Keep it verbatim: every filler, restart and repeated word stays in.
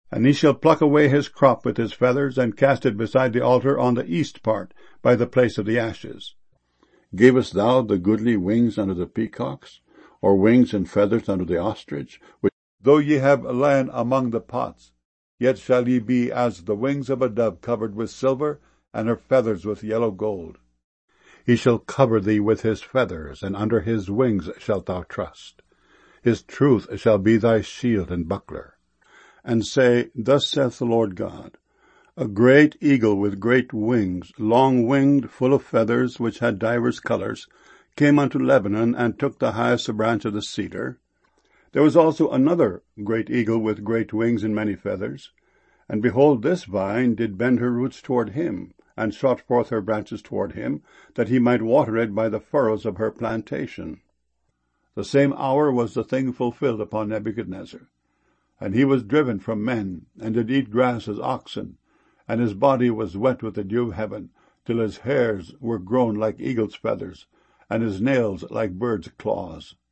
And he shall pluck away his crop with his feathers, and cast it beside the altar on the east part, by the place of the ashes. Gavest thou the goodly wings unto the peacocks, or wings and feathers unto the ostrich? Which, though ye have lain among the pots, yet shall ye be as the wings of a dove covered with silver, and her feathers with yellow gold. He shall cover thee with his feathers, and under his wings shalt thou trust. His truth shall be thy shield and buckler. And say, Thus saith the Lord God, A great eagle with great wings, long-winged, full of feathers, which had divers colours, came unto Lebanon, and took the highest branch of the cedar. There was also another great eagle with great wings and many feathers. And behold, this vine did bend her roots toward him, and shot forth her branches toward him, that he might water it by the furrows of her plantation. The same hour was the thing fulfilled upon Nebuchadnezzar. And he was driven from men, and did eat grass as oxen, and his body was wet with the dew of heaven, till his hairs were grown like eagle's feathers, and his nails like birds' claws.